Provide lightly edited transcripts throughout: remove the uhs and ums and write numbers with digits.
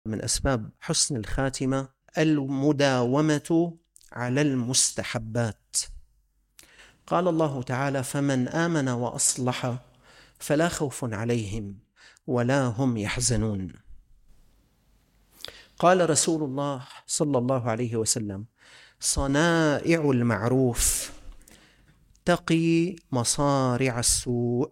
من أسباب حسن الخاتمة المداومة على المستحبات. قال الله تعالى: فمن آمن وأصلح فلا خوف عليهم ولا هم يحزنون. قال رسول الله صلى الله عليه وسلم: صنائع المعروف تقي مصارع السوء.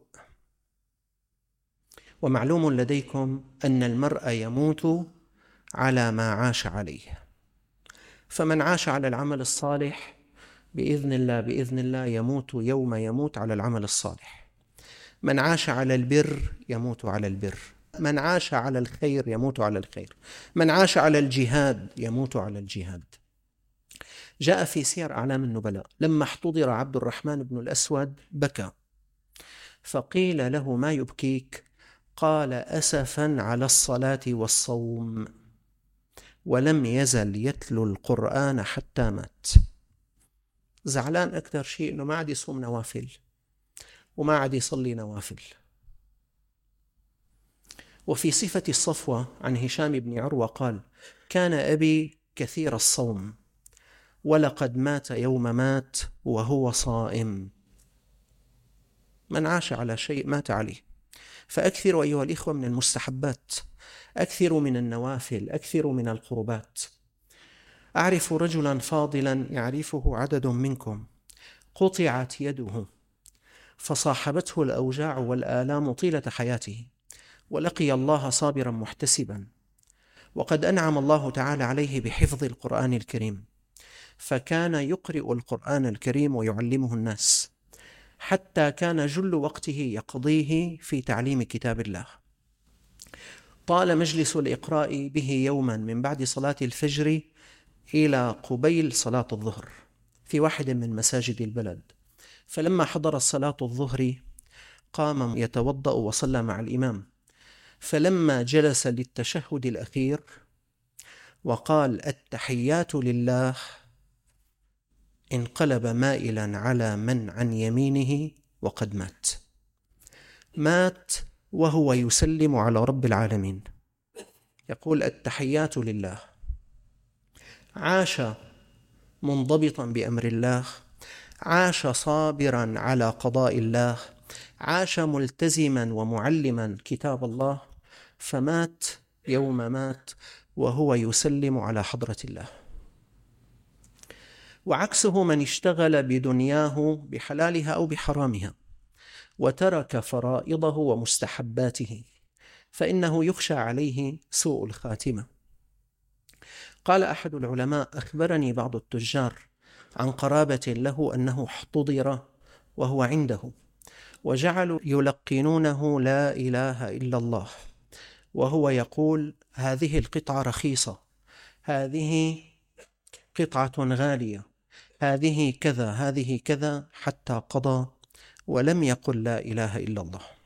ومعلوم لديكم أن المرء يموت على ما عاش عليه، فمن عاش على العمل الصالح بإذن الله يموت يوم يموت على العمل الصالح. من عاش على البر يموت على البر، من عاش على الخير يموت على الخير، من عاش على الجهاد يموت على الجهاد. جاء في سير أعلام النبلاء لما احتضر عبد الرحمن بن الأسود بكى، فقيل له: ما يبكيك؟ قال: أسفا على الصلاة والصوم، ولم يزل يتلو القرآن حتى مات. زعلان أكثر شيء أنه ما عاد يصوم نوافل وما عاد يصلي نوافل. وفي صفة الصفوة عن هشام بن عروة قال: كان أبي كثير الصوم ولقد مات يوم مات وهو صائم. من عاش على شيء مات عليه. فأكثروا أيها الإخوة من المستحبات، أكثروا من النوافل، أكثروا من القربات. أعرف رجلا فاضلا يعرفه عدد منكم، قطعت يده فصاحبته الأوجاع والآلام طيلة حياته، ولقي الله صابرا محتسبا، وقد أنعم الله تعالى عليه بحفظ القرآن الكريم، فكان يقرئ القرآن الكريم ويعلمه الناس، حتى كان جل وقته يقضيه في تعليم كتاب الله. طال مجلس الإقراء به يوما من بعد صلاة الفجر إلى قبيل صلاة الظهر في واحد من مساجد البلد، فلما حضر صلاة الظهر قام يتوضأ وصلى مع الإمام، فلما جلس للتشهد الأخير وقال: التحيات لله، انقلب مائلا على من عن يمينه وقد مات وهو يسلم على رب العالمين، يقول: التحيات لله. عاش منضبطا بأمر الله، عاش صابرا على قضاء الله، عاش ملتزما ومعلما كتاب الله، فمات يوم مات وهو يسلم على حضرة الله. وعكسه من اشتغل بدنياه بحلالها أو بحرامها وترك فرائضه ومستحباته، فإنه يخشى عليه سوء الخاتمة. قال أحد العلماء: أخبرني بعض التجار عن قرابة له أنه احتضر وهو عنده، وجعلوا يلقنونه لا إله إلا الله، وهو يقول: هذه القطعة رخيصة، هذه قطعة غالية، هذه كذا، هذه كذا، حتى قضى ولم يقل لا إله إلا الله.